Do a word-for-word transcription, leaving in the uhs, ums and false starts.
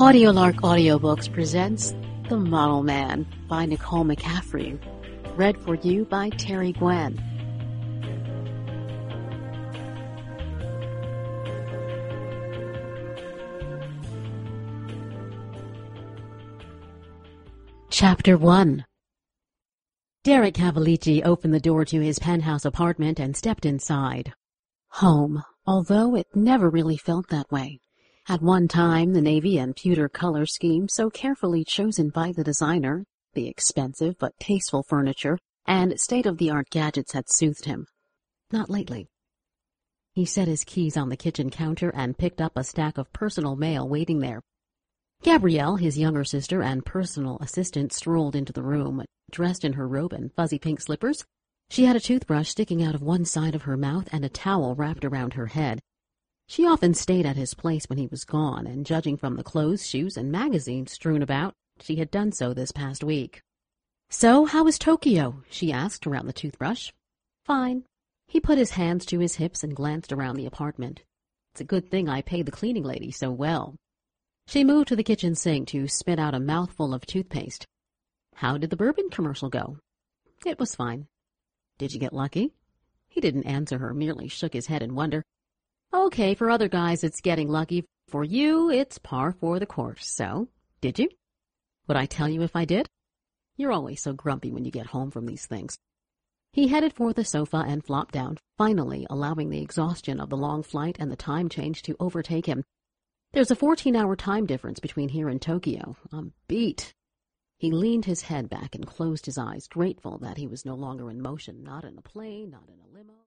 Audiolark Audiobooks presents The Model Man by Nicole McCaffrey. Read for you by Terry Gwen. Chapter one. Derek Cavalici opened the door to his penthouse apartment and stepped inside. Home, although it never really felt that way. At one time, the navy and pewter color scheme so carefully chosen by the designer, the expensive but tasteful furniture, and state-of-the-art gadgets had soothed him. Not lately. He set his keys on the kitchen counter and picked up a stack of personal mail waiting there. Gabrielle, his younger sister and personal assistant, strolled into the room, dressed in her robe and fuzzy pink slippers. She had a toothbrush sticking out of one side of her mouth and a towel wrapped around her head. She often stayed at his place when he was gone, and judging from the clothes, shoes, and magazines strewn about, she had done so this past week. "So, how is Tokyo?" she asked around the toothbrush. "Fine." He put his hands to his hips and glanced around the apartment. "It's a good thing I paid the cleaning lady so well." She moved to the kitchen sink to spit out a mouthful of toothpaste. "How did the bourbon commercial go?" "It was fine." "Did you get lucky?" He didn't answer her, merely shook his head in wonder. "Okay, for other guys it's getting lucky. For you, it's par for the course. So, did you?" "Would I tell you if I did?" "You're always so grumpy when you get home from these things." He headed for the sofa and flopped down, finally allowing the exhaustion of the long flight and the time change to overtake him. There's a fourteen-hour time difference between here and Tokyo. I'm beat. He leaned his head back and closed his eyes, grateful that he was no longer in motion, not in a plane, not in a limo.